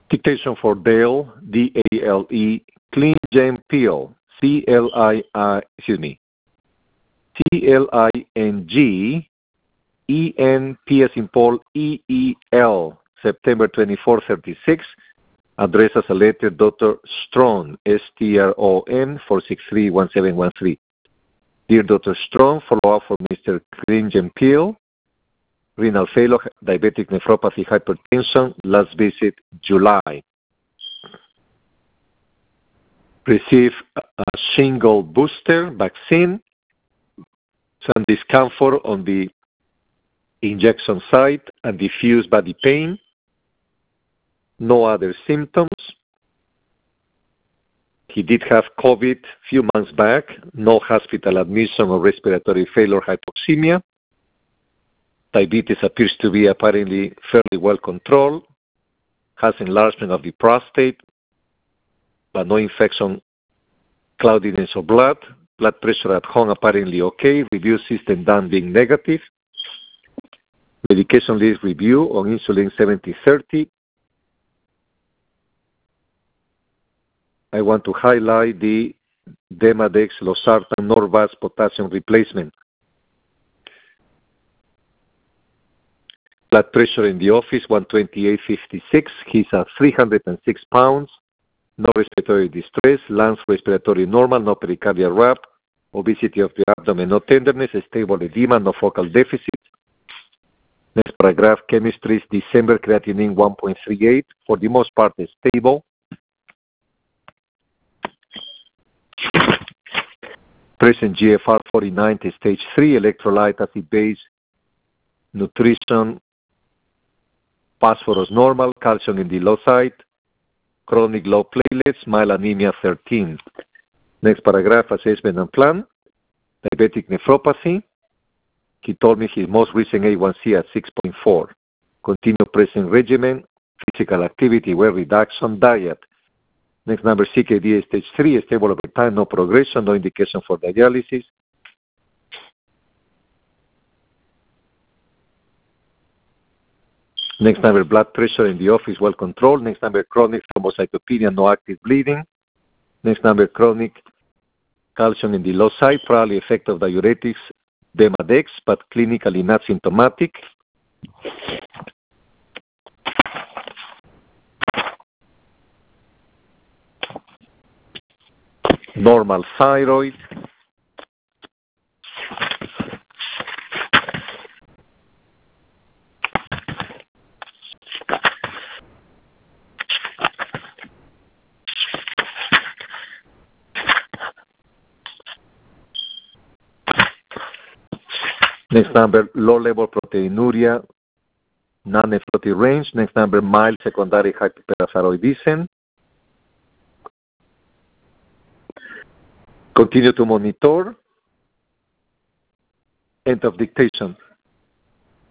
Dictation for Dale, D-A-L-E, Clean Gem Peel, C-L-I-N-G-E-N-P as in Paul, E-E-L, September 24, 36. Address as a letter, Dr. Strong, S-T-R-O-N, 463-1713. Dear Dr. Strong, follow-up for Mr. Clean Gem Peel. Renal failure, diabetic nephropathy, hypertension, last visit July. Receive a shingle booster vaccine, some discomfort on the injection site and diffuse body pain, no other symptoms. He did have COVID a few months back, no hospital admission or respiratory failure, hypoxemia. Diabetes appears to be apparently fairly well controlled, has enlargement of the prostate, but no infection, cloudiness of blood. Blood pressure at home apparently okay. Review system done being negative. Medication list review on insulin 70/30. I want to highlight the Demodex, losartan, Norvasc potassium replacement. Blood pressure in the office, 128/56. He's at 306 pounds. No respiratory distress. Lungs respiratory normal. No pericardial rap. Obesity of the abdomen. No tenderness. Stable edema. No focal deficit. Next paragraph. Chemistry is December. Creatinine 1.38. For the most part, stable. Present GFR 49 to stage 3. Electrolyte acid base. Nutrition. Phosphorus normal, calcium in the low side, chronic low platelets, mild anemia 13. Next paragraph, assessment and plan. Diabetic nephropathy. He told me his most recent A1C at 6.4. Continue present regimen, physical activity, weight reduction, diet. Next number, CKD stage 3, stable over time, no progression, no indication for dialysis. Next number, blood pressure in the office, well controlled. Next number, chronic thrombocytopenia, no active bleeding. Next number, chronic calcium in the low side, probably effect of diuretics, Demodex, but clinically not symptomatic. Normal thyroid. Next number, low-level proteinuria, non-nephrotic range. Next number, mild secondary hyperparathyroidism. Continue to monitor. End of dictation.